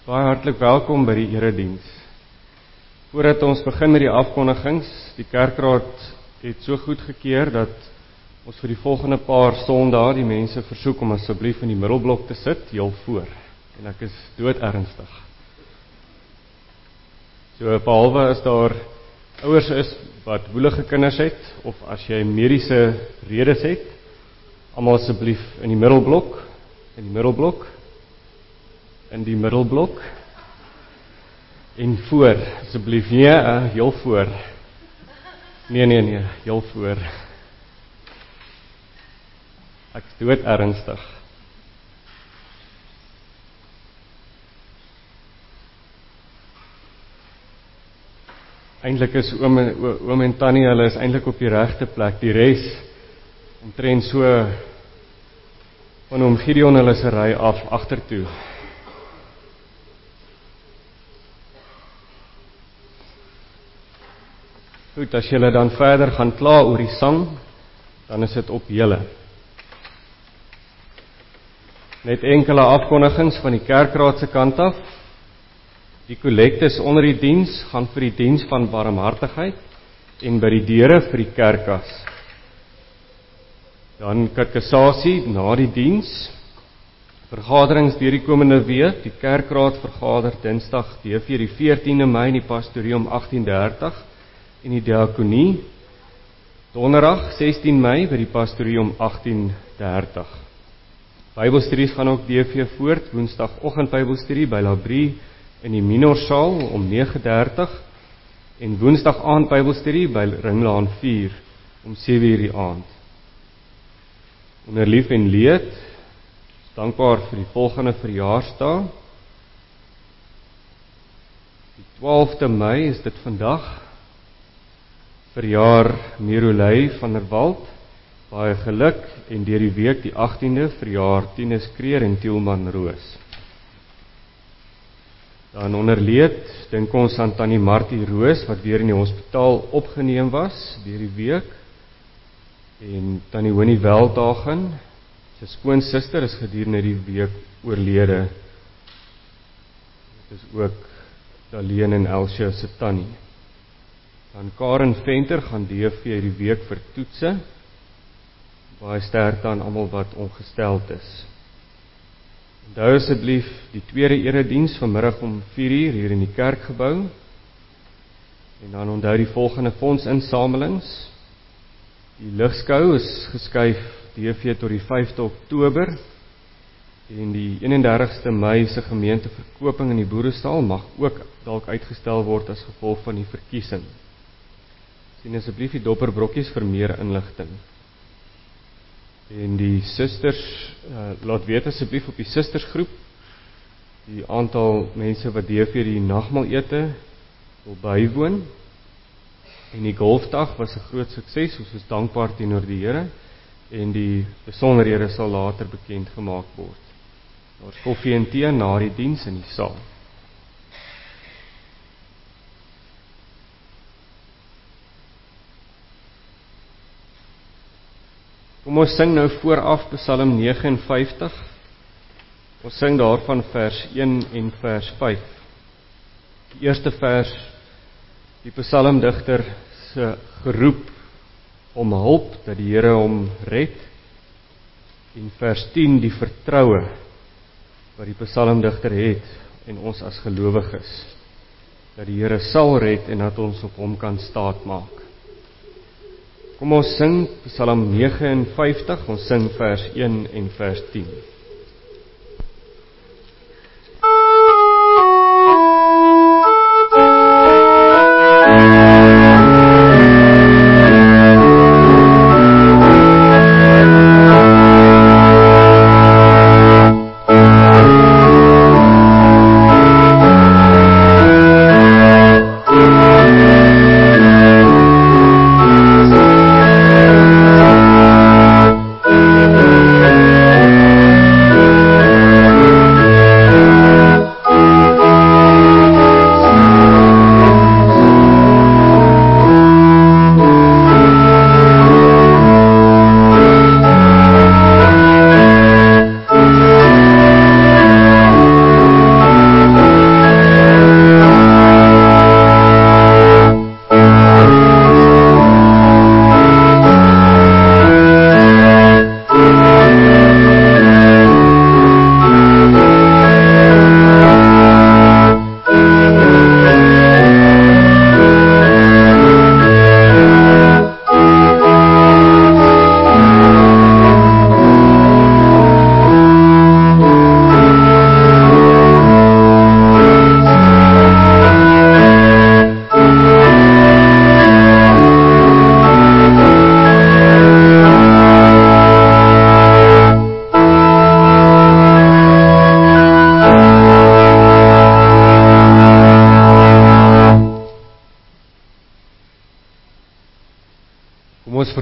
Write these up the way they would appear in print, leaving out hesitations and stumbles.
Baie hartlik welkom by die erediens. Voordat ons begin met die afkondigings, die kerkraad het so goed gekeer dat ons vir die volgende paar Sondae die mense versoek om asseblief in die middelblok te sit, heel voor. En ek is doodernstig. So behalwe as daar ouers is wat woelige kinders het, of as jy mediese redes het, almal asseblief in die middelblok, in die middelblok, en voor, asseblief, heel voor, nee, heel voor, ek is doodernstig. Eintlik is oom en tannie, hulle is eintlik op die regte plek, die res, omtrent so, van oom Gideon hulle se ry af, agtertoe. Goed, as julle dan verder gaan kla oor die sang, dan is dit op julle. Net enkele afkondigings van die kerkraad se kant af. Die kollektes onder die diens gaan vir die diens van barmhartigheid en by die deure vir die kerkkas. Dan kateksasie na die diens. Vergaderings deur die komende week. Die kerkraad vergader Dinsdag die 14de Mei in die pastorie om 18:30 en die diakonie. Donderdag 16 Mei by die pastorie om 18:30. Bybelstudies gaan ook DV voort. Woensdagoggend Bybelstudie by Labrie in die Minorsaal om 9:30 en woensdag aand Bybelstudie by Ringlaan 4 om 7:00 die aand. Onder lief en leed, dankbaar vir die volgende verjaarsdag. Die 12de Mei is dit vandag, verjaar Merolei van der Walt, baie geluk, en deur die week die 18de verjaar Tinus Kreer en Tielman Roos. Dan onder leed, dink ons aan Tannie Martie Roos, wat weer in die hospitaal opgeneem was, deur die week, en Tannie Winnie Weldagen, sy skoonsister is gedurende die week oorlede. Dit is ook Daleen en Elsie se tannie. Dan Karen Venter gaan DV die week vir toetse. Baie sterkte aan almal wat ongesteld is. Onthou asseblief die tweede erediens vanmiddag om 4:00 hier in die kerkgebou. En dan onthou die volgende fondsinsamelings. Die ligskou is geskuif DV tot die 5de Oktober en die 31ste Mei se gemeenteverkoping in die boerestal mag ook dalk uitgestel word as gevolg van die verkiesing. Sien asseblief die dopperbrokkies vir meer inligting. En die susters, laat weet asseblief op die sustersgroep, die aantal mense wat DV die nagmaalete wil bywoon. En die golfdag was 'n groot sukses, ons is dankbaar teenoor die Here, en die besonderhede sal later bekend gemaak word. Daar is koffie en tee na die diens in die saal. Kom ons sing nou vooraf Psalm 59. Ons sing daarvan vers 1 en vers 5. Die eerste vers, die psalmdigter se geroep om hulp, dat die Here hom red. En vers 10, die vertroue wat die psalmdigter het en ons as gelowiges, dat die Here sal red en dat ons op hom kan staatmaak. Kom ons sing Psalm 59, ons sing vers 1 en vers 10.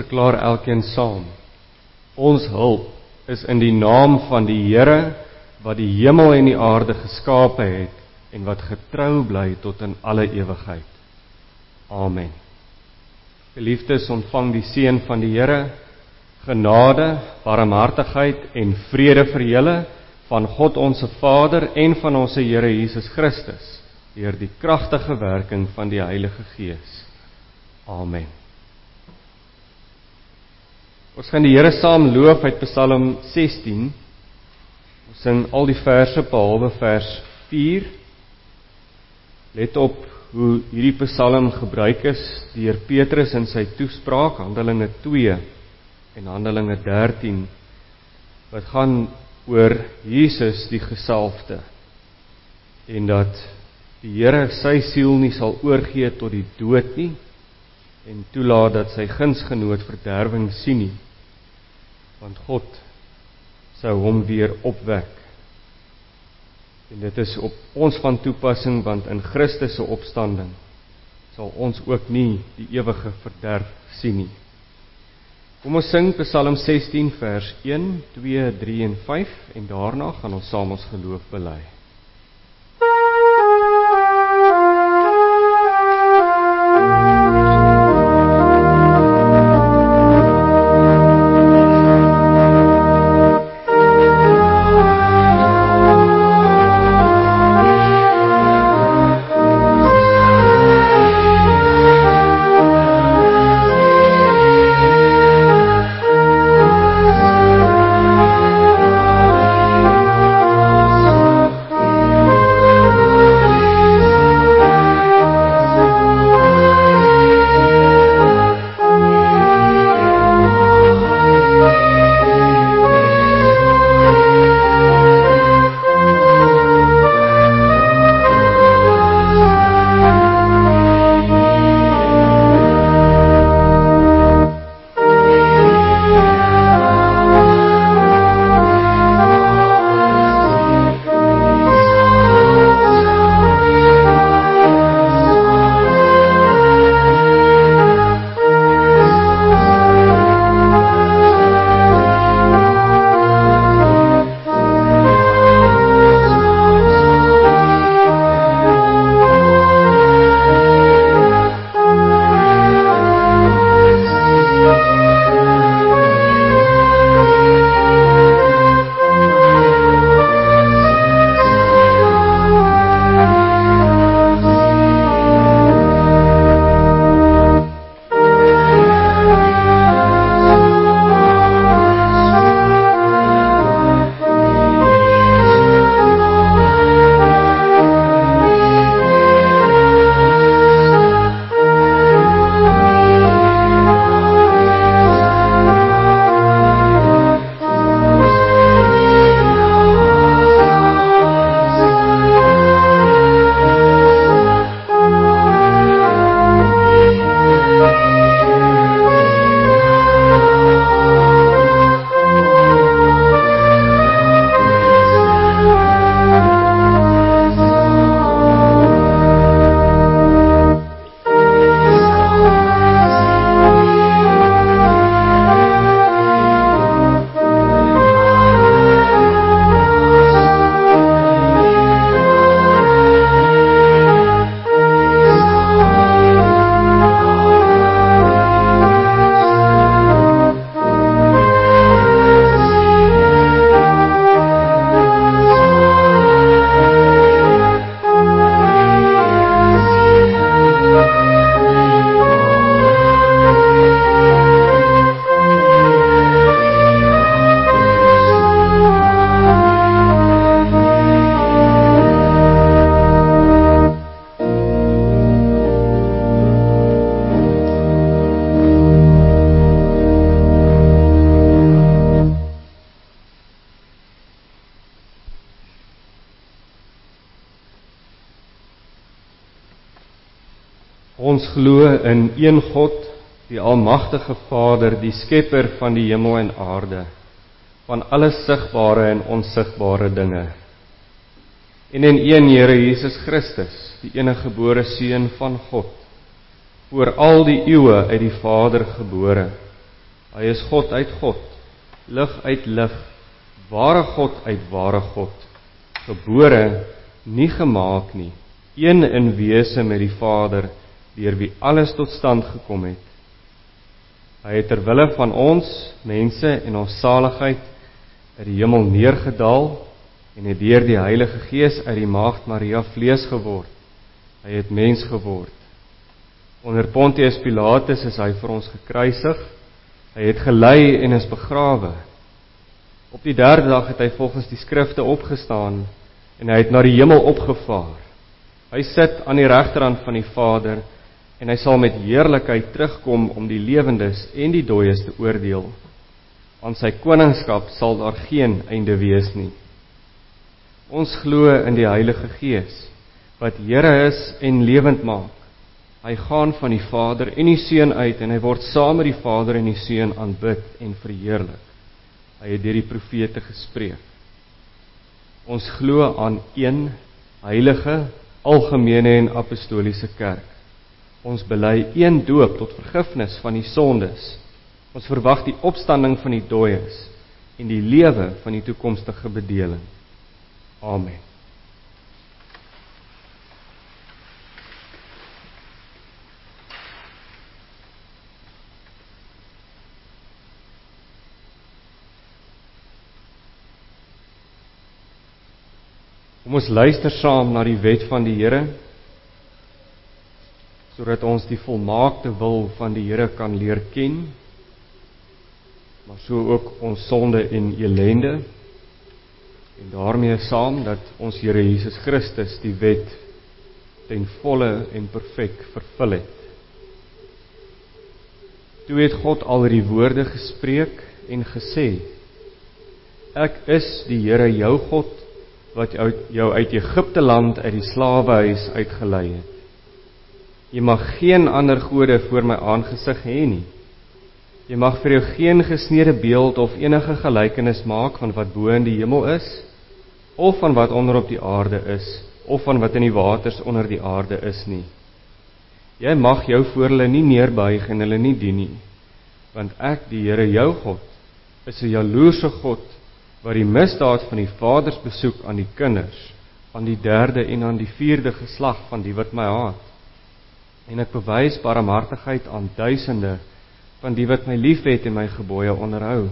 verklaar elkeen saam. Ons hulp is in die naam van die Here, wat die hemel en die aarde geskape het, en wat getrou bly tot in alle ewigheid. Amen. Geliefdes, ontvang die seën van die Here, genade, barmhartigheid en vrede vir julle, van God onse Vader en van ons Here Jesus Christus, deur die kragtige werking van die Heilige Gees. Amen. Ons gaan die Here saam loof uit Psalm 16. Ons sing al die verse behalwe vers 4. Let op hoe hierdie psalm gebruik is deur Petrus in sy toespraak, Handelinge 2 en Handelinge 13, wat gaan oor Jesus die gesalfde, en dat die Here sy siel nie sal oorgee tot die dood nie, en toelaat dat sy gunsgenoot verderwing sien nie, want God sou hom weer opwek. En dit is op ons van toepassing, want in Christus se opstanding sal ons ook nie die ewige verderf sien nie. Kom ons sing Psalm 16 vers 1, 2, 3 en 5 en daarna gaan ons saam ons geloof bely. Ons glo in een God, die almagtige Vader, die skepper van die hemel en aarde, van alle sigbare en onsigbare dinge. En in een Here Jesus Christus, die enige gebore Seun van God, voor al die eeue uit die Vader gebore, Hy is God uit God, lig uit lig, ware God uit ware God, gebore, nie gemaak nie, een in wese met die Vader, deur wie alles tot stand gekom het. Hy het ter wille van ons, mense en ons saligheid, uit die hemel neergedaal, en het deur die Heilige Gees uit die maagd Maria vlees geword. Hy het mens geword. Onder Pontius Pilatus is hy vir ons gekruisig, hy het gelei en is begrawe. Op die 3de dag het hy volgens die skrifte opgestaan, en hy het na die hemel opgevaar. Hy sit aan die regterhand van die Vader, en hy sal met heerlikheid terugkom om die lewendes en die dooies te oordeel. Aan sy koningskap sal daar geen einde wees nie. Ons glo in die Heilige Gees, wat Here is en lewend maak. Hy gaan van die Vader en die Seun uit, en hy word saam met die Vader en die Seun aanbid en verheerlik. Hy het deur die profete gespreek. Ons glo aan een heilige, algemene en apostoliese kerk. Ons bely een doop tot vergifnis van die sondes. Ons verwag die opstanding van die dooies en die lewe van die toekomstige bedeling. Amen. Kom ons luister saam na die wet van die Here, sodat ons die volmaakte wil van die Here kan leer ken, maar so ook ons sonde en elende, en daarmee saam dat ons Here Jesus Christus die wet ten volle en perfek vervul het. Toe het God al die woorde gespreek en gesê: Ek is die Here jou God, wat jou uit Egipte land uit die slawehuis uitgelei het. Jy mag geen ander gode voor my aangesig hê nie. Jy mag vir jou geen gesneede beeld of enige gelykenis maak van wat bo in die hemel is, of van wat onder op die aarde is, of van wat in die waters onder die aarde is nie. Jy mag jou voor hulle nie neerbuig en hulle nie dien nie, want ek, die Here jou God, is 'n jaloerse God, wat die misdaad van die vaders besoek aan die kinders, aan die 3de en aan die 4de geslag van die wat my haat. En ek bewys barmhartigheid aan duisende van die wat my liefhet en my gebooie onderhou.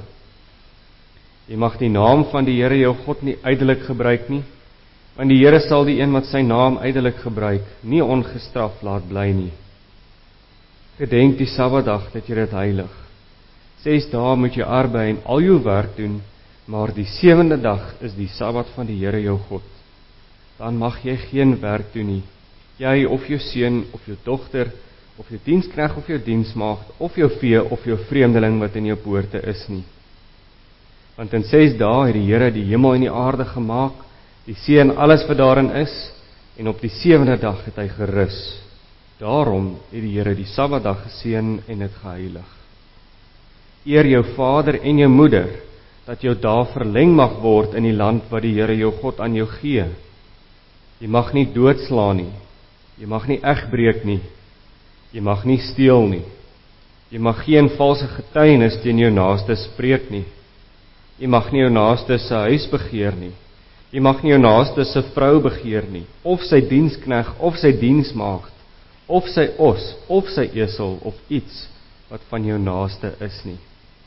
Jy mag die naam van die Here jou God nie ydelik gebruik nie, want die Here sal die een wat sy naam ydelik gebruik, nie ongestraf laat bly nie. Gedenk die Sabbatdag dat jy dit heilig. 6 dae moet jy arbei en al jou werk doen, maar die 7de dag is die Sabbat van die Here jou God. Dan mag jy geen werk doen nie, jy of jou seun of jou dogter, of jou diensknegt of jou diensmaagd, of jou vee of jou vreemdeling wat in jou poorte is nie. Want in 6 dae het die Here die hemel en die aarde gemaak, die see en alles wat daarin is, en op die 7de dag het hy gerus. Daarom het die Here die Sabbatdag geseën en dit geheilig. Eer jou vader en jou moeder, dat jou dae verleng mag word in die land wat die Here jou God aan jou gee. Jy mag nie doodslaan nie, jy mag nie egbreek nie, jy mag nie steel nie, jy mag geen valse getuienis teen jou naaste spreek nie, jy mag nie jou naaste se huis begeer nie, jy mag nie jou naaste se vrou begeer nie, of sy diensknegt, of sy diensmaagd, of sy os, of sy esel, of iets wat van jou naaste is nie.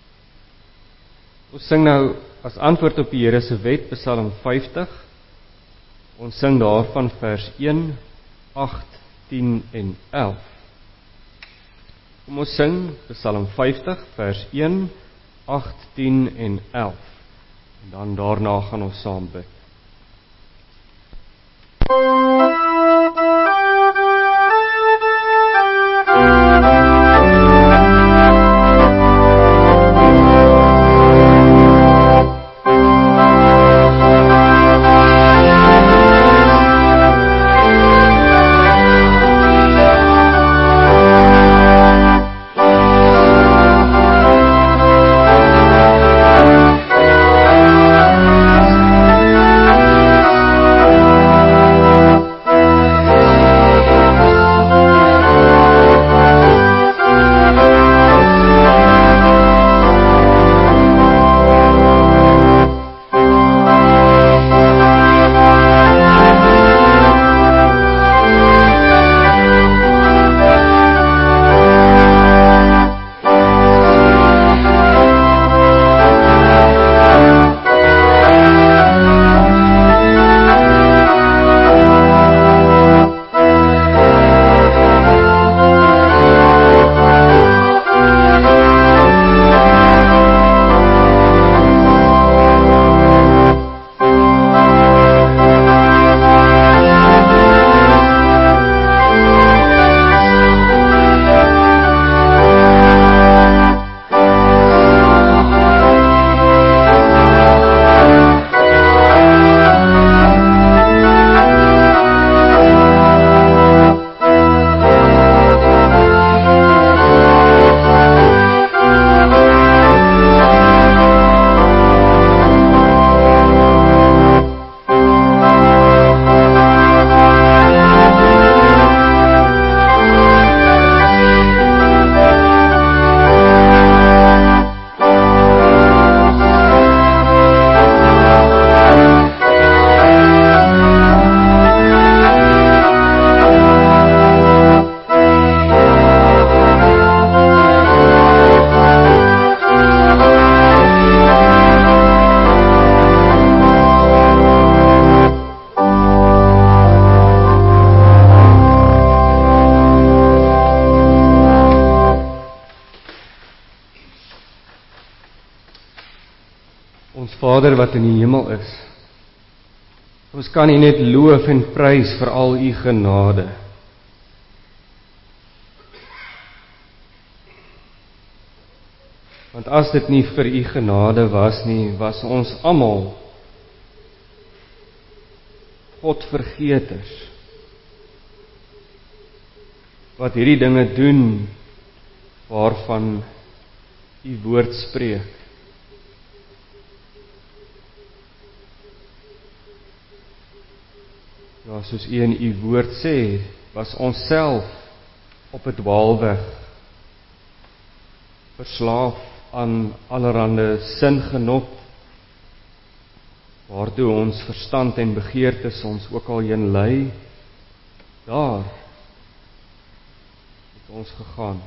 Ons sing nou as antwoord op die Here se wet, Psalm 50. Ons sing daarvan vers 1, 8, 10 en 11. Kom ons sing Psalm 50, vers 1, 8, 10 en 11. En dan daarna gaan ons saam bid. Vader wat in die hemel is, ons kan U net loof en prys vir al U genade. Want as dit nie vir U genade was nie, was ons almal Godvergeters, wat hierdie dinge doen, waarvan U woord spreek. Ja, soos U in U woord sê, was ons self op 'n dwaalweg, verslaaf aan allerhande singenot, waartoe ons verstand en begeertes ons ook al heen lei, daar het ons gegaan.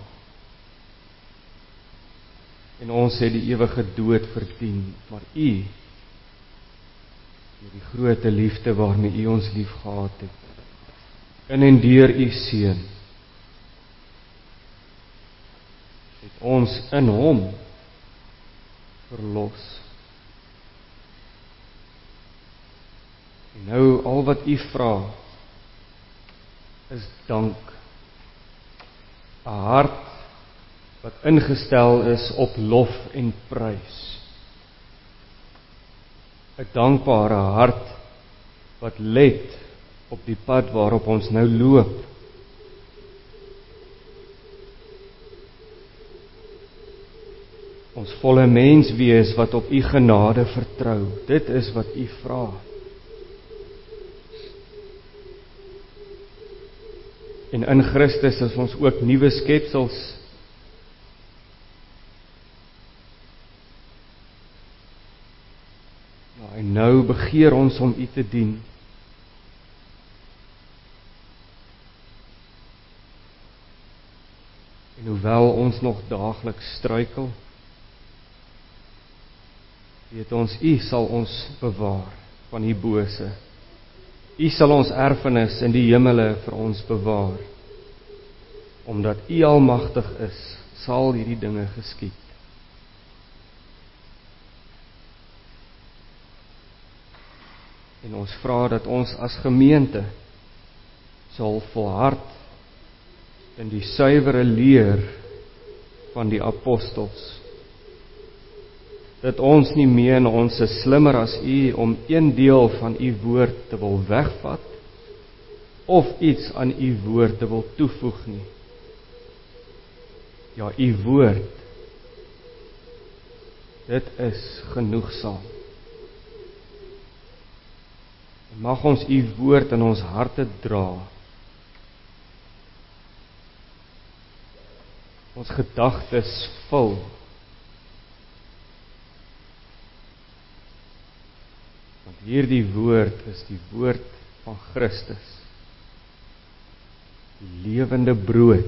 En ons het die ewige dood verdien, maar U, deur die groote liefde waarmee U ons lief gehad het, in en deur U Seun, het ons in Hom verlos. En nou al wat U vra, is dank. 'n hart wat ingestel is op lof en prys. 'n dankbare hart wat let op die pad waarop ons nou loop. Ons volle mens wees wat op U genade vertrou. Dit is wat U vra. En in Christus is ons ook nuwe skepsels. Ja, en nou begeer ons om U te dien. En hoewel ons nog daagliks struikel, weet ons, U sal ons bewaar van die bose. U sal ons erfenis in die hemele vir ons bewaar. Omdat U almagtig is, sal hierdie dinge geskied. En ons vra dat ons as gemeente sal volhard in die suiwere leer van die apostels. Dat ons nie meen ons is slimmer as U om een deel van U woord te wil wegvat of iets aan U woord te wil toevoeg nie. Ja, U woord, dit is genoegsaam. En mag ons U woord in ons harte dra. Ons gedagtes vul. Want hierdie woord is die woord van Christus, die lewende brood.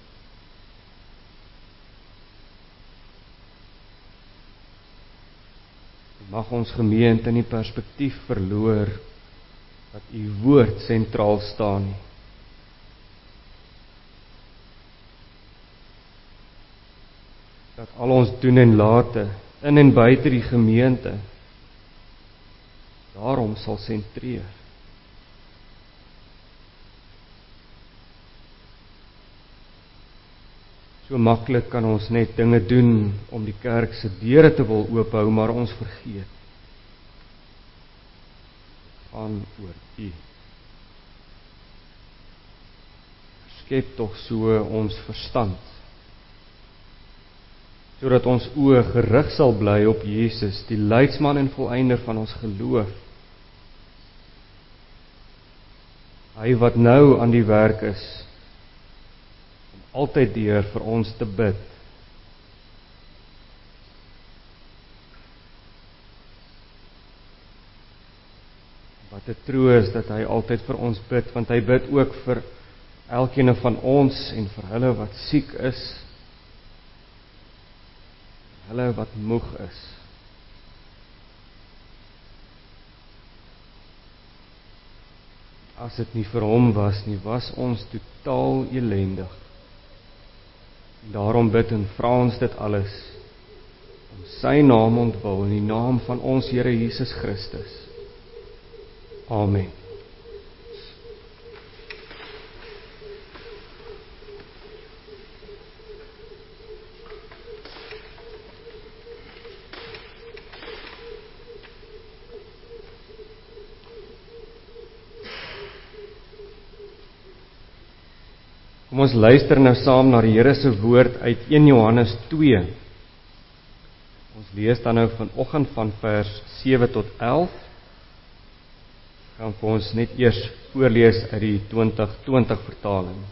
Mag ons gemeente in die perspektief verloor dat U woord sentraal staan nie. Dat al ons doen en late in en buite die gemeente daarom sal sentreer. So maklik kan ons net dinge doen om die kerk se deure te wil oophou, maar ons vergeet. Gaan oor U. Skep tog so ons verstand, sodat ons oë gerig sal bly op Jesus, die leidsman en volëinder van ons geloof. Hy wat nou aan die werk is, om altyd deur vir ons te bid. Wat 'n troos dat hy altyd vir ons bid, want hy bid ook vir elkeen van ons en vir hulle wat siek is, hulle wat moeg is. As dit nie vir hom was nie, was ons totaal elendig. En daarom bid en vra ons dit alles om sy naam ontwil, in die naam van ons Here Jesus Christus. Amen. Kom ons luister nou saam na die Here se woord uit 1 Johannes 2. Ons lees dan nou vanoggend van vers 7 tot 11. Gaan vir ons net eers voorlees uit die 2020 vertaling.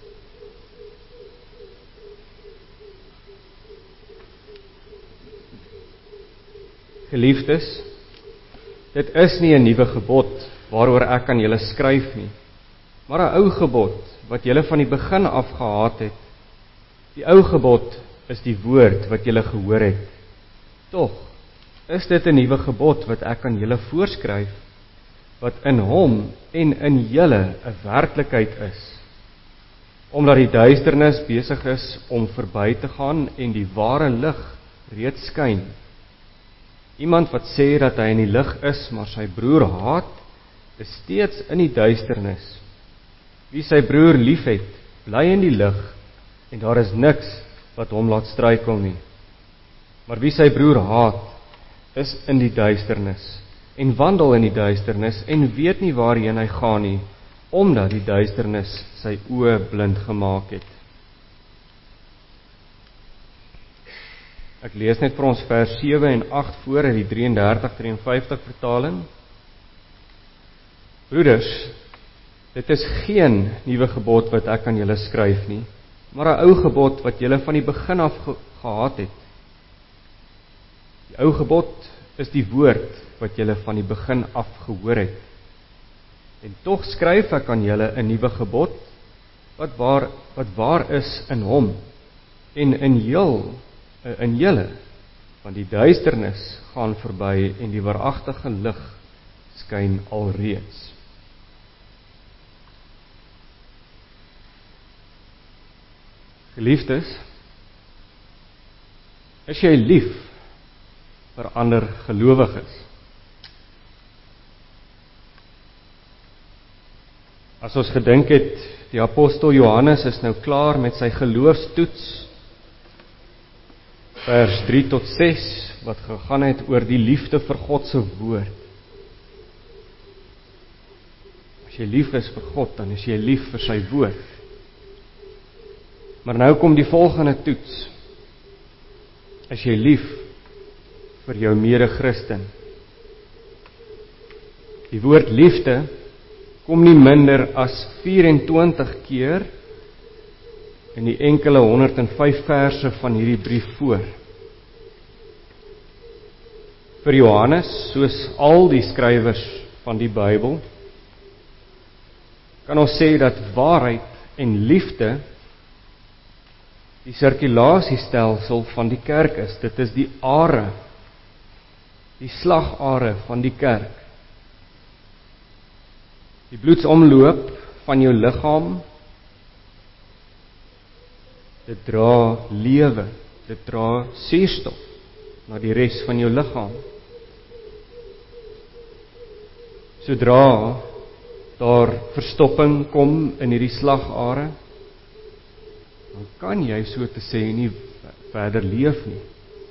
Geliefdes, dit is nie 'n nuwe gebod waaroor ek aan julle skryf nie, maar 'n ou gebod wat julle van die begin af gehaat het. Die ou gebod is die woord wat julle gehoor het. Tog is dit 'n nuwe gebod wat ek aan julle voorskryf, wat in hom en in julle 'n werklikheid is. Omdat die duisternis besig is om verby te gaan en die ware lig reeds skyn. Iemand wat sê dat hy in die lig is, maar sy broer haat, is steeds in die duisternis. Wie sy broer liefhet, bly in die lig, en daar is niks wat hom laat struikel nie. Maar wie sy broer haat, is in die duisternis, en wandel in die duisternis, en weet nie waarheen hy gaan nie, omdat die duisternis sy oë blind gemaak het. Ek lees net vir ons vers 7 en 8 voor uit die 33-53 vertaling. Broeders, dit is geen nuwe gebod wat ek aan julle skryf nie, maar 'n ou gebod wat julle van die begin af gehaat het. Die ou gebod is die woord wat julle van die begin af gehoor het. En tog skryf ek aan julle 'n nuwe gebod wat waar is in hom en in julle, want die duisternis gaan verby en die waaragtige lig skyn alreeds. Geliefdes, is jy lief vir ander gelowiges? As ons gedink het, die apostel Johannes is nou klaar met sy geloofstoets, vers 3 tot 6, wat gegaan het oor die liefde vir God se woord. As jy lief is vir God, dan is jy lief vir sy woord. Maar nou kom die volgende toets. Is jy lief vir jou mede-Christen? Die woord liefde kom nie minder as 24 keer in die enkele 105 verse van hierdie brief voor. Vir Johannes, soos al die skrywers van die Bybel, kan ons sê dat waarheid en liefde die sirkulasiestelsel van die kerk is. Dit is die are, die slagare van die kerk. Die bloedsomloop van jou liggaam, dit dra lewe, dit dra suurstof na die res van jou liggaam. Sodra daar verstopping kom in hierdie slagare, dan kan jy so te sê nie verder leef nie.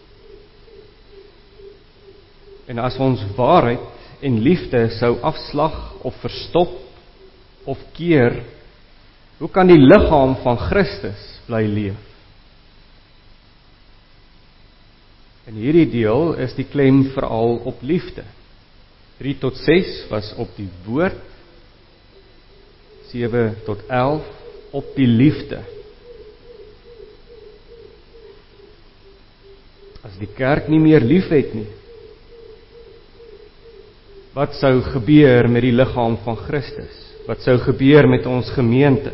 En as ons waarheid en liefde sou afslag of verstop of keer, hoe kan die liggaam van Christus bly leef? In hierdie deel is die klem veral op liefde. 3 tot 6 was op die woord, 7 tot 11 op die liefde. As die kerk nie meer lief het nie, wat sou gebeur met die liggaam van Christus? Wat sou gebeur met ons gemeente?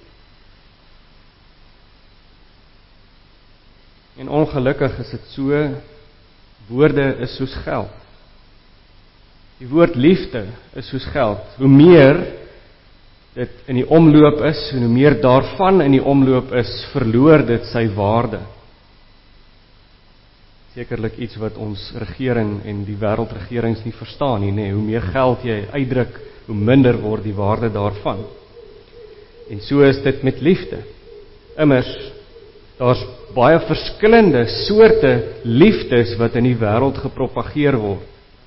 En ongelukkig is dit so, woorde is soos geld. Die woord liefde is soos geld. Hoe meer dit in die omloop is, en hoe meer daarvan in die omloop is, verloor dit sy waarde. Sekerlik iets wat ons regering en die wêreldregerings nie verstaan nie, nê. Hoe meer geld jy uitdruk, hoe minder word die waarde daarvan. En so is dit met liefde. Immers, daar's baie verskillende soorte liefdes wat in die wêreld gepropageer word.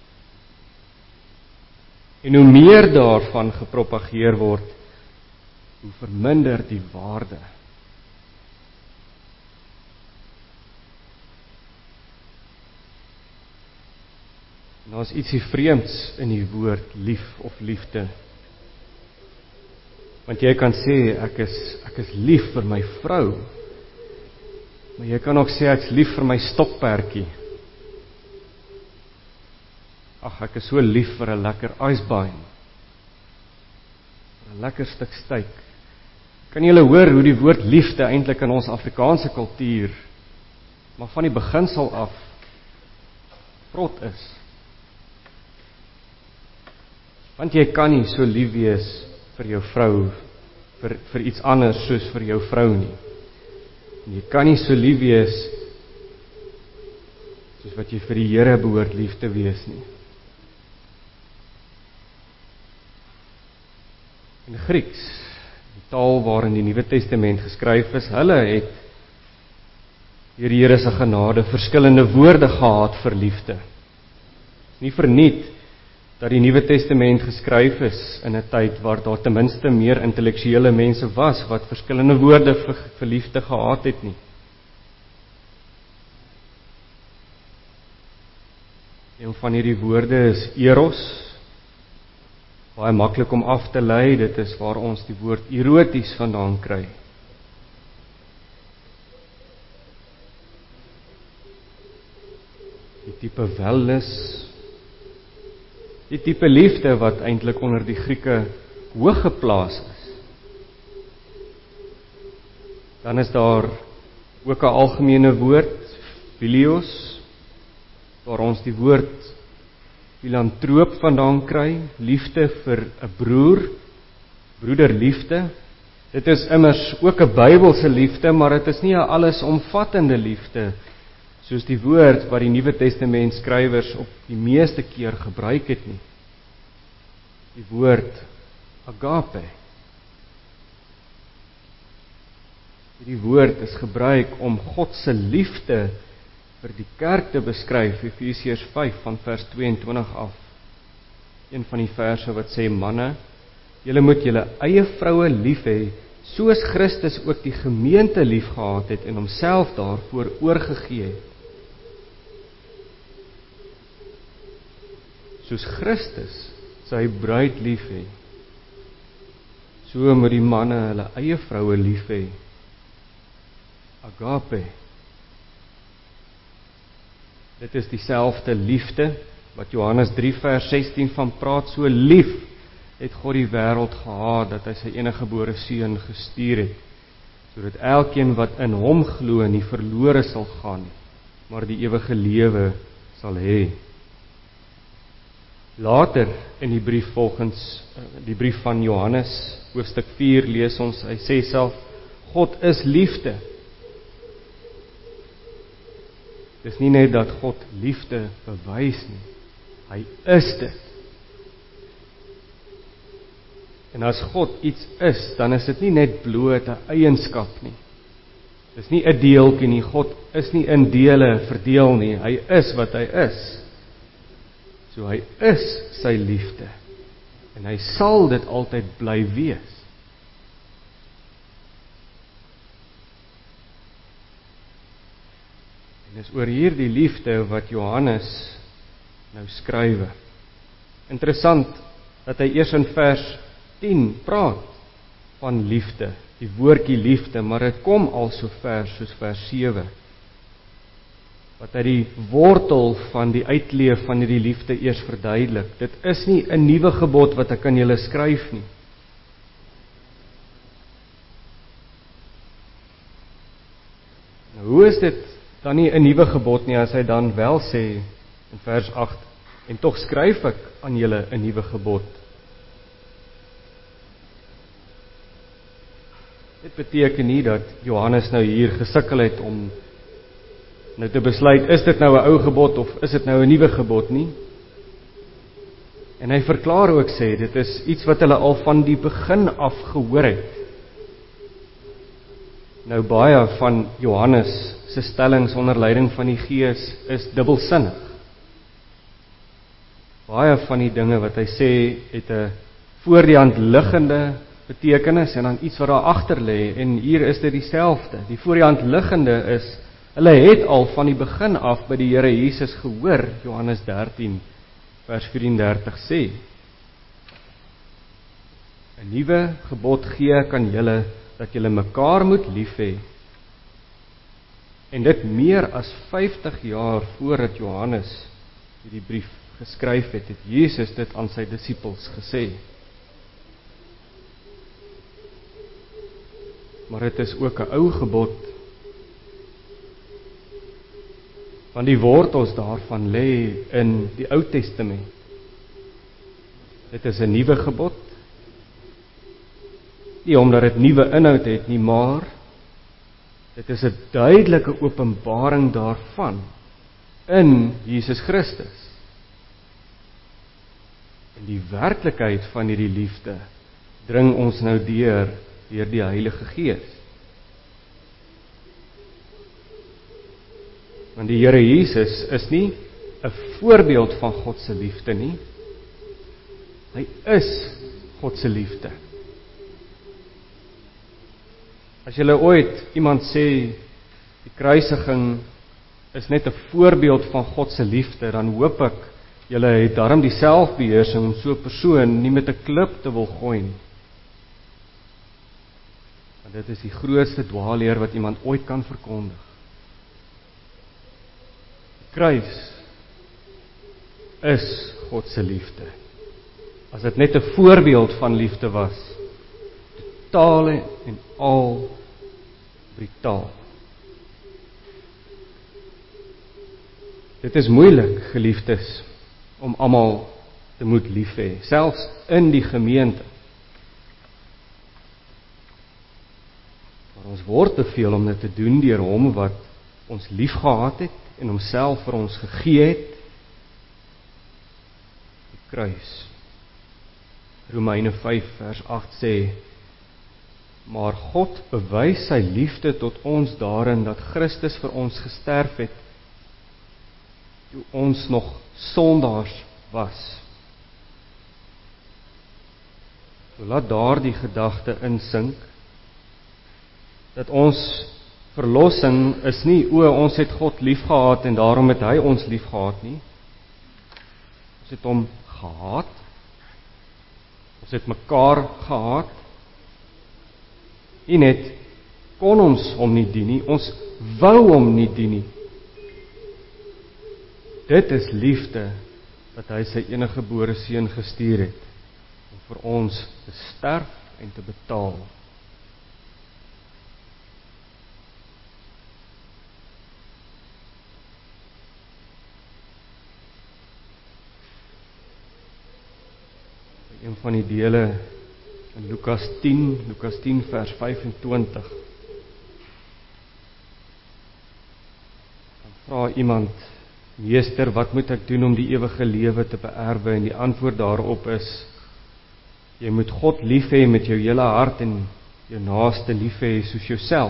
En hoe meer daarvan gepropageer word, hoe verminder die waarde. En daar is ietsie vreemds in die woord lief of liefde. Want jy kan sê, ek is lief vir my vrou, maar jy kan ook sê, ek is lief vir my stokperdjie. Ag, ek is so lief vir 'n lekker icebine, vir 'n lekker stuk steak. Kan julle hoor hoe die woord liefde eintlik in ons Afrikaanse kultuur, maar van die beginsel af, vrot is? Want jy kan nie so lief wees vir jou vrou, vir iets anders soos vir jou vrou nie. En jy kan nie so lief wees soos wat jy vir die Here behoort lief te wees nie. In Grieks, die taal waarin die Nuwe Testament geskryf is, hulle het deur die Here se genade verskillende woorde gehad vir liefde. Nie verniet dat die Nuwe Testament geskryf is in 'n tyd waar daar ten minste meer intellektuele mense was wat verskillende woorde vir liefde gehad het nie. Een van hierdie woorde is eros, baie maklik om af te lei, dit is waar ons die woord eroties vandaan kry. Die tipe wellness, die tipe liefde wat eintlik onder die Grieke hoog geplaas is. Dan is daar ook 'n algemene woord, philios, waar ons die woord filantroop vandaan kry, liefde vir 'n broer, broederliefde. Dit is immers ook 'n Bybelse liefde, maar dit is nie 'n allesomvattende liefde soos die woord wat die Nuwe Testament skrywers op die meeste keer gebruik het nie. Die woord agape. Hierdie woord is gebruik om God se liefde vir die kerk te beskryf, Efesiërs 5 van vers 22 af. Een van die verse wat sê, manne, julle moet julle eie vroue lief hê, soos Christus ook die gemeente lief gehad het en homself daarvoor oorgegee het. Soos Christus sy bruid lief hê, so moet die manne hulle eie vroue lief hê. Agape. Dit is dieselfde liefde wat Johannes 3 vers 16 van praat, so lief het God die wêreld gehaat dat hy sy eniggebore seun gestuur het, sodat elkeen wat in hom glo nie verlore sal gaan, maar die ewige lewe sal hê. Later in die brief volgens die brief van Johannes, hoofstuk 4 lees ons, hy sê self, God is liefde. Dis nie net dat God liefde bewys nie, hy is dit. En as God iets is, dan is dit nie net bloot 'n eienskap nie. Dis nie 'n deeltjie nie, God is nie in dele verdeel nie, hy is wat hy is. So hy is sy liefde, en hy sal dit altyd bly wees. En dis oor hierdie liefde wat Johannes nou skrywe. Interessant dat hy eers in vers 10 praat van liefde, die woordjie liefde, maar dit kom al so ver soos vers 7. Wat hy die wortel van die uitleef van hierdie liefde eers verduidelik. Dit is nie 'n nuwe gebod wat ek aan julle skryf nie. Nou, hoe is dit dan nie 'n nuwe gebod nie as hy dan wel sê in vers 8, en tog skryf ek aan julle 'n nuwe gebod? Dit beteken nie dat Johannes nou hier gesukkel het om nou te besluit, is dit nou 'n ou gebod of is dit nou 'n nuwe gebod nie? En hy verklaar ook sê, dit is iets wat hulle al van die begin af gehoor het. Nou baie van Johannes se stellings onder leiding van die Gees is dubbelsinnig. Baie van die dinge wat hy sê, het 'n voor die hand liggende betekenis en dan iets wat daar agter lê, en hier is dit dieselfde. Die voor die hand liggende is, hulle het al van die begin af by die Here Jesus gehoor, Johannes 13 vers 34 sê, 'n nuwe gebod gee ek aan julle, dat julle mekaar moet lief hê. En dit meer as 50 jaar voordat Johannes hierdie brief geskryf het, het Jesus dit aan sy disippels gesê. Maar dit is ook 'n ou gebod, want die wortels daarvan lê in die Ou Testament. Dit is 'n nuwe gebod, nie omdat dit nuwe inhoud het nie, maar dit is 'n duidelike openbaring daarvan in Jesus Christus. En die werklikheid van hierdie liefde dring ons nou deur die Heilige Gees. Want die Here Jesus is nie 'n voorbeeld van God se liefde nie. Hy is God se liefde. As jy ooit iemand sê, die kruisiging is net 'n voorbeeld van God se liefde, dan hoop ek, julle het daarom die selfbeheersing om so 'n persoon nie met 'n klip te wil gooi nie. Want dit is die grootste dwaalleer wat iemand ooit kan verkondig. Die kruis is God se liefde. As dit net 'n voorbeeld van liefde was, totale en al brutaal. Dit is moeilik, geliefdes, om almal te moet lief hê, selfs in die gemeente. Maar ons word beveel om dit te doen deur hom wat ons lief gehad het en homself vir ons gegee het, die kruis. Romeine 5 vers 8 sê, maar God bewys sy liefde tot ons daarin dat Christus vir ons gesterf het, toe ons nog sondaars was. So laat daardie gedagte insink, dat ons verlossing is nie, ons het God lief gehad en daarom het hy ons lief gehad nie. Ons het hom gehaat, ons het mekaar gehaat, en net kon ons hom nie dien nie, ons wou hom nie dien nie. Dit is liefde, dat hy sy enige gebore seun gestuur het, om vir ons te sterf en te betaal. Een van die dele in Lukas 10 vers 25. Dan vra iemand, meester, wat moet ek doen om die ewige lewe te beerwe? En die antwoord daarop is, jy moet God lief hê met jou hele hart en jou naaste lief hê soos jouself.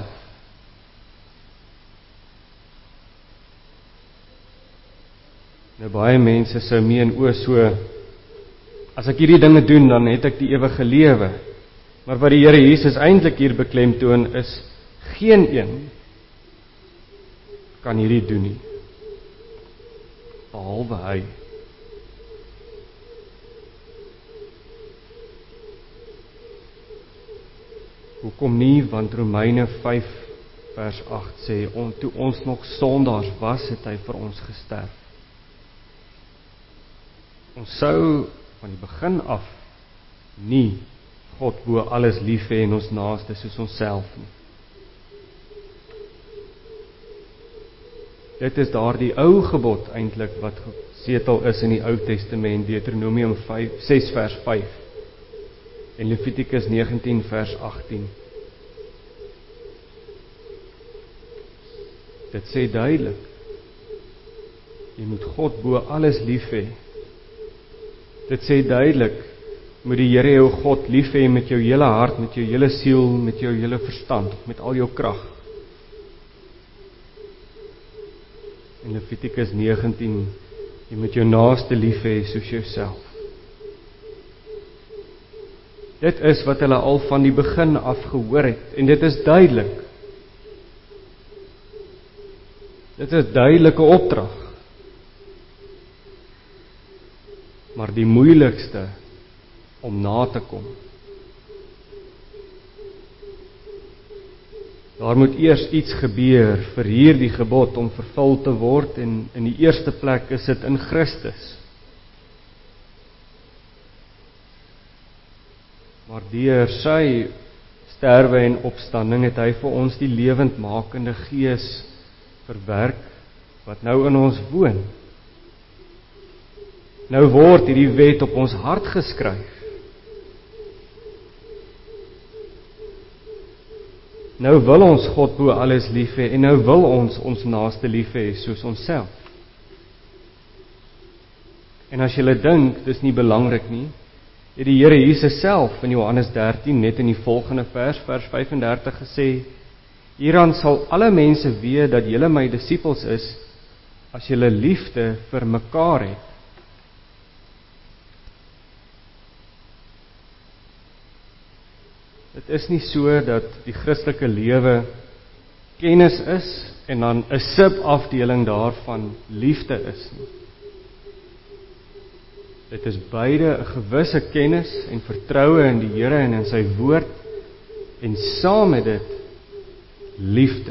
Nou baie mense sou meen, so, as ek hierdie dinge doen, dan het ek die ewige lewe. Maar wat die Here Jesus eintlik hier beklemtoon is, geen een kan hierdie doen nie, behalwe hy. Hoekom nie? Want Romeine 5 vers 8 sê, toe ons nog sondaars was, het hy vir ons gesterf. Ons sou van die begin af nie God bo alles lief hê en ons naaste soos onsself nie. Dit is daardie ou gebod eintlik wat gesetel is in die Ou Testament, Deuteronomium 6 vers 5 en Levitikus 19 vers 18. Dit sê duidelik, jy moet God bo alles lief hê. Dit sê duidelik, moet die Here jou God lief hê met jou hele hart, met jou hele siel, met jou hele verstand, met al jou krag. In Levitikus 19, jy moet jou naaste lief hê soos jouself. Dit is wat hulle al van die begin af gehoor het, en dit is duidelik. Dit is 'n duidelike opdrag. Maar die moeilikste om na te kom. Daar moet eers iets gebeur vir hierdie gebod om vervul te word, en in die eerste plek is dit in Christus. Maar deur sy sterwe en opstanding het hy vir ons die lewendmakende Gees verwerk, wat nou in ons woon. Nou word hierdie wet op ons hart geskryf. Nou wil ons God bo alles lief hê, en nou wil ons naaste lief hê soos onsself. En as jy dink, dis nie belangrik nie, het die Here Jesus self in Johannes 13, net in die volgende vers 35 gesê, hieraan sal alle mense weet dat julle my disippels is, as julle liefde vir mekaar het. Dit is nie so dat die Christelike lewe kennis is, en dan 'n subafdeling daarvan liefde is nie. Dit is beide 'n gewisse kennis en vertroue in die Here en in sy woord, en saam met dit liefde.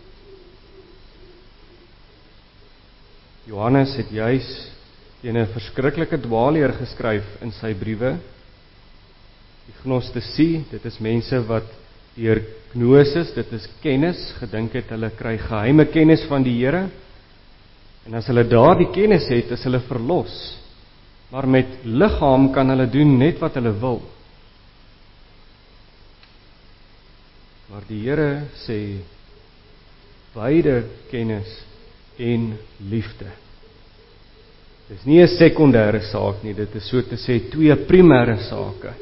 Johannes het juis teen 'n verskriklike dwaalleer geskryf in sy briewe. Die gnostisie, dit is mense wat deur gnosis, dit is kennis, gedink het hulle kry geheime kennis van die Here, en as hulle daardie kennis het, is hulle verlos. Maar met liggaam kan hulle doen net wat hulle wil. Maar die Here sê, beide kennis en liefde. Dis nie 'n sekondêre saak nie, dit is so te sê twee primêre sake.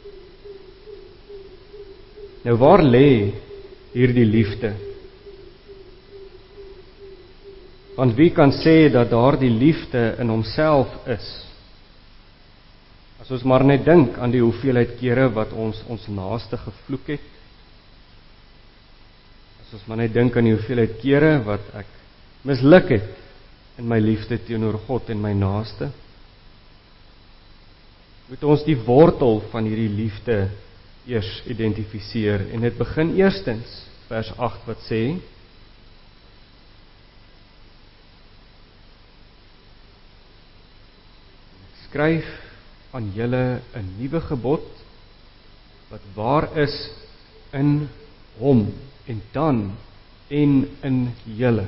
Nou waar lê hierdie liefde? Want wie kan sê dat daardie liefde in homself is? As ons maar net dink aan die hoeveelheid kere wat ons naaste gevloek het. As ons maar net dink aan die hoeveelheid kere wat ek misluk het in my liefde teenoor God en my naaste. Moet ons die wortel van hierdie liefde eers identifiseer, en dit begin eerstens, vers 8 wat sê, skryf aan julle 'n nuwe gebod, wat waar is in hom, en dan en in julle.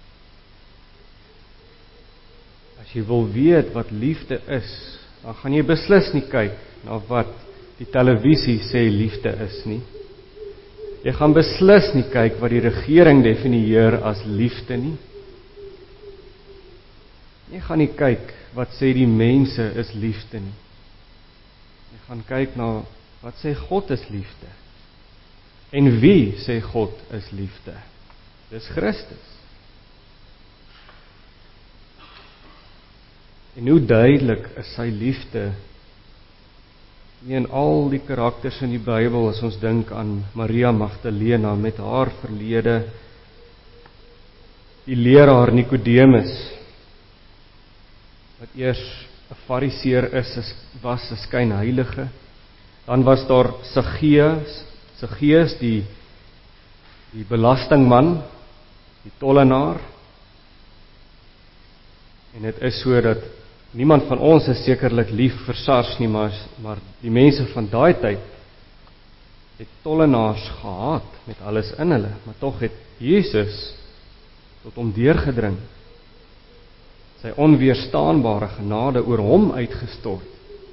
As jy wil weet wat liefde is, dan gaan jy beslis nie kyk na wat die televisie sê liefde is nie. Jy gaan beslis nie kyk wat die regering definieer as liefde nie. Jy gaan nie kyk wat sê die mense is liefde nie. Jy gaan kyk na wat sê God is liefde. En wie sê God is liefde? Dis Christus. En hoe duidelik is sy liefde nie in al die karakters in die Bybel, as ons dink aan Maria Magdalena met haar verlede, die leraar Nikodemus, wat eers 'n fariseer was 'n skynheilige, dan was daar Saggeus, die belastingman, die tollenaar, en dit is so dat niemand van ons is sekerlik lief vir SARS nie, maar die mense van daai tyd het tollenaars gehaat met alles in hulle, maar tog het Jesus tot hom deurgedring, sy onweerstaanbare genade oor hom uitgestort.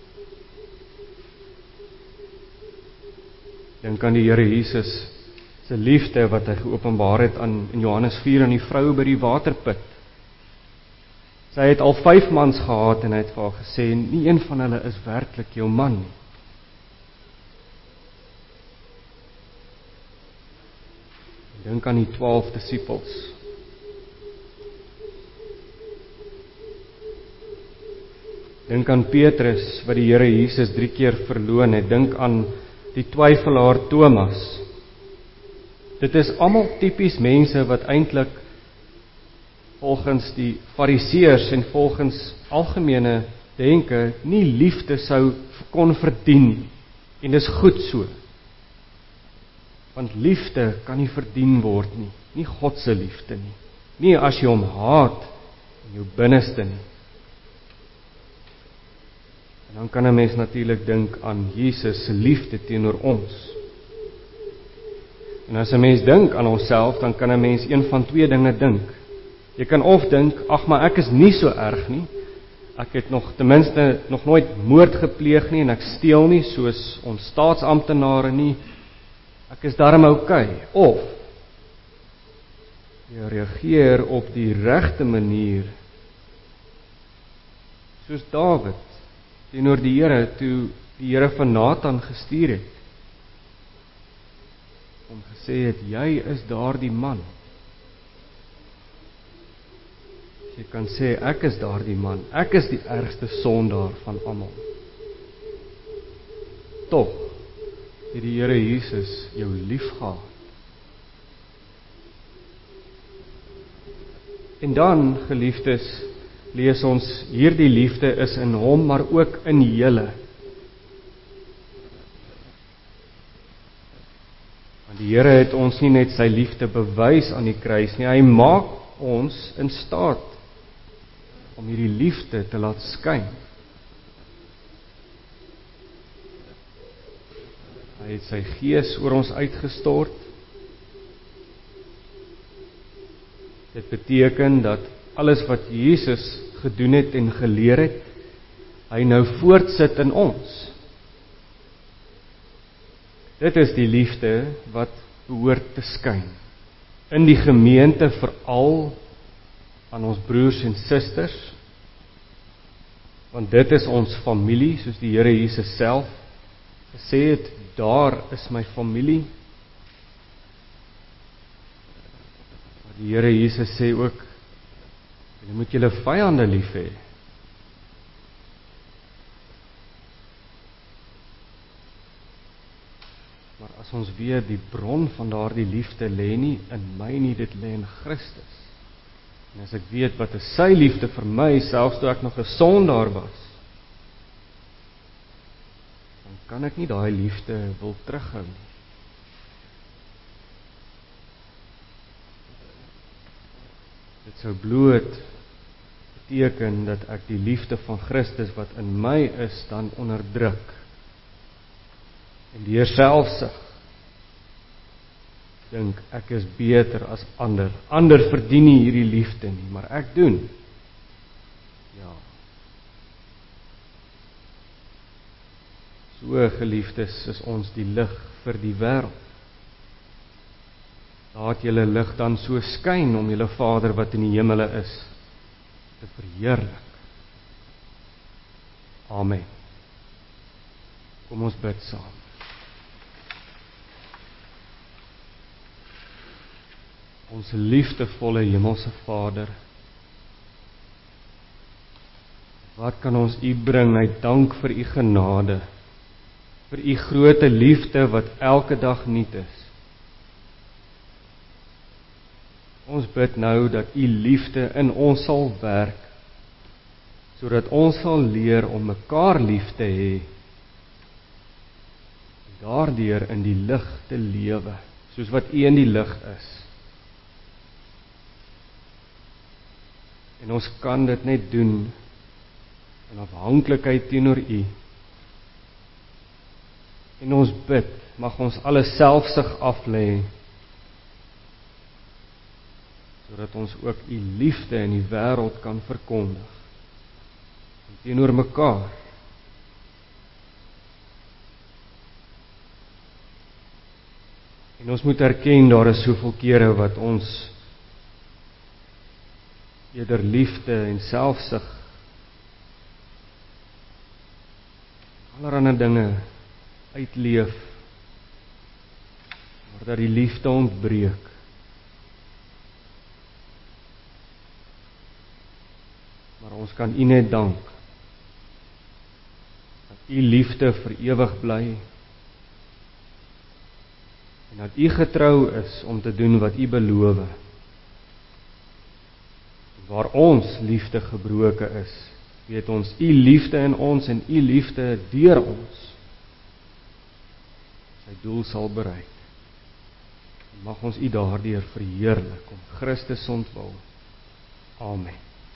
Dink aan die Here Jesus se liefde wat hy geopenbaar het in Johannes 4 aan die vrou by die waterput. Sy het al 5 mans gehad en hy het vir haar gesê, nie een van hulle is werklik jou man nie. Dink aan die 12 disippels. Dink aan Petrus, wat die Here Jesus 3 keer verloon het. Dink aan die twyfelaar Thomas. Dit is almal tipies mense wat eintlik volgens die fariseërs en volgens algemene denke nie liefde sou kon verdien nie. En dis goed so. Want liefde kan nie verdien word nie. Nie God se liefde nie. Nie as jy hom haat in jou binneste nie. En dan kan 'n mens natuurlik dink aan Jesus se liefde teenoor ons. En as 'n mens dink aan onsself, dan kan 'n mens een van 2 dinge dink. Jy kan of dink, ag maar ek is nie so erg nie. Ek het ten minste nog nooit moord gepleeg nie en ek steel nie soos ons staatsamptenare nie. Ek is darm oukei. Of jy reageer op die regte manier soos Dawid teenoor die Here toe die Here van Nathan gestuur het. Om gesê het, jy is daardie man. Jy kan sê, ek is daardie man. Ek is die ergste sondaar van almal. Tog het die Here Jesus jou liefgehad. En dan, geliefdes, lees ons, hierdie liefde is in hom, maar ook in julle. Want die Here het ons nie net sy liefde bewys aan die kruis nie, hy maak ons in staat om hierdie liefde te laat skyn. Hy het sy gees oor ons uitgestort. Dit beteken dat alles wat Jesus gedoen het en geleer het, hy nou voortsit in ons. Dit is die liefde wat behoort te skyn. In die gemeente veral aan ons broers en susters, want dit is ons familie, soos die Here Jesus self gesê het, daar is my familie. Maar die Here Jesus sê ook, julle moet julle vyande lief hê. Maar as ons weet, die bron van daardie liefde lê nie in my nie, dit lê in Christus. En as ek weet wat is sy liefde vir my, selfs toe ek nog 'n sondaar was, dan kan ek nie daai liefde wil terughou nie. Dit sou bloot beteken dat ek die liefde van Christus wat in my is, dan onderdruk. En deur selfsug dink ek is beter as ander. Ander verdien nie hierdie liefde nie, maar ek doen. Ja. So geliefdes is ons die lig vir die wêreld. Laat julle lig dan so skyn om julle Vader wat in die hemele is te verheerlik. Amen. Kom ons bid saam. Ons liefdevolle hemelse Vader, wat kan ons U bring uit dank vir U genade, vir U groote liefde wat elke dag nuut is. Ons bid nou dat U liefde in ons sal werk, sodat ons sal leer om mekaar lief te hê, en daardeur in die lig te lewe, soos wat U in die lig is. En ons kan dit net doen in afhanklikheid teenoor U. En ons bid, mag ons alle selfsug aflê, sodat ons ook U liefde in die wêreld kan verkondig, en teenoor mekaar. En ons moet erken, daar is soveel kere wat ons eerder liefde en selfsug, allerlei dinge uitleef, maar dat die liefde ontbreek. Maar ons kan U net dank, dat U liefde vir ewig bly, en dat U getrou is om te doen wat U beloof. Waar ons liefde gebroke is, weet ons U liefde in ons en U liefde deur ons sy doel sal bereik. Mag ons U daardeur verheerlik om Christus ontwil. Amen.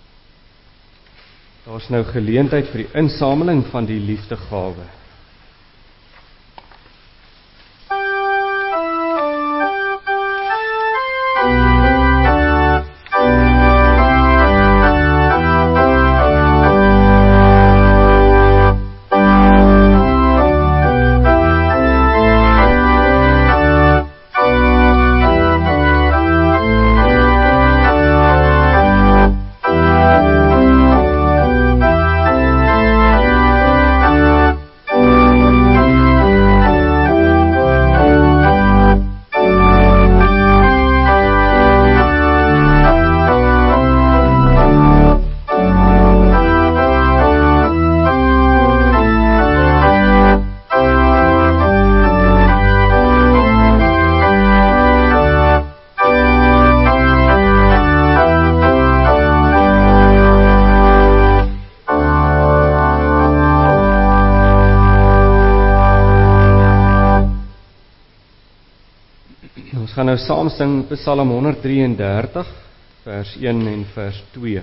Daar is nou geleentheid vir die insameling van die liefdegawe. Ons gaan nou saam sing Psalm 133, vers 1 en vers 2.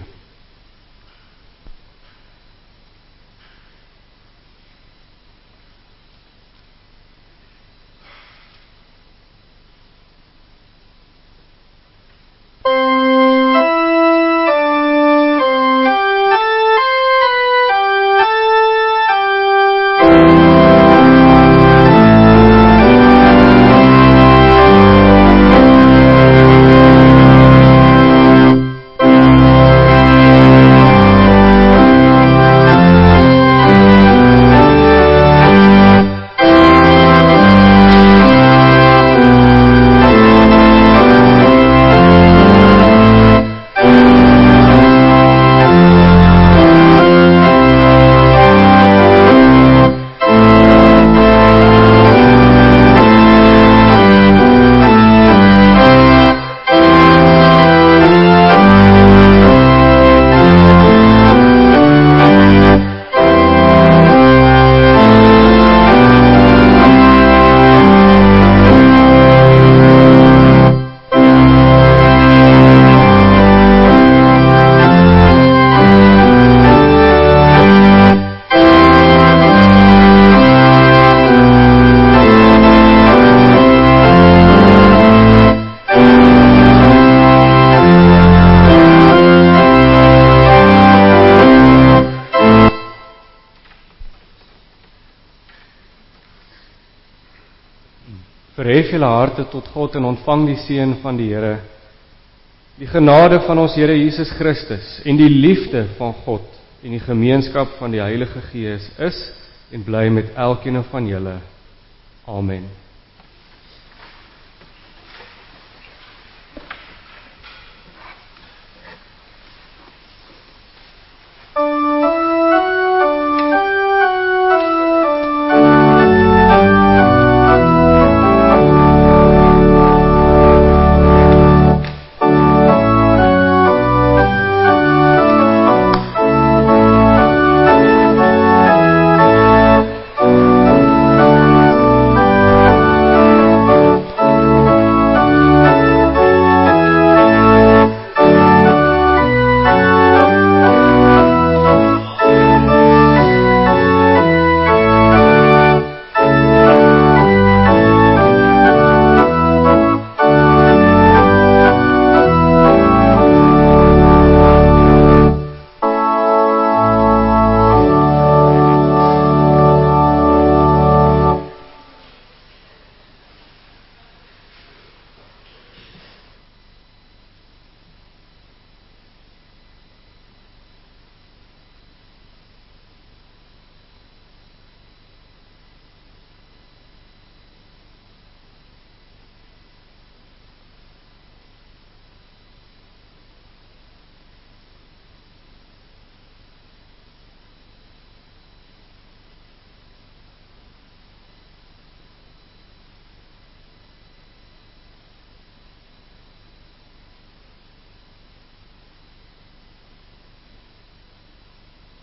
Verhef julle harte tot God en ontvang die seën van die Here. Die genade van ons Here Jesus Christus en die liefde van God en die gemeenskap van die Heilige Gees is en bly met elkeen van julle. Amen.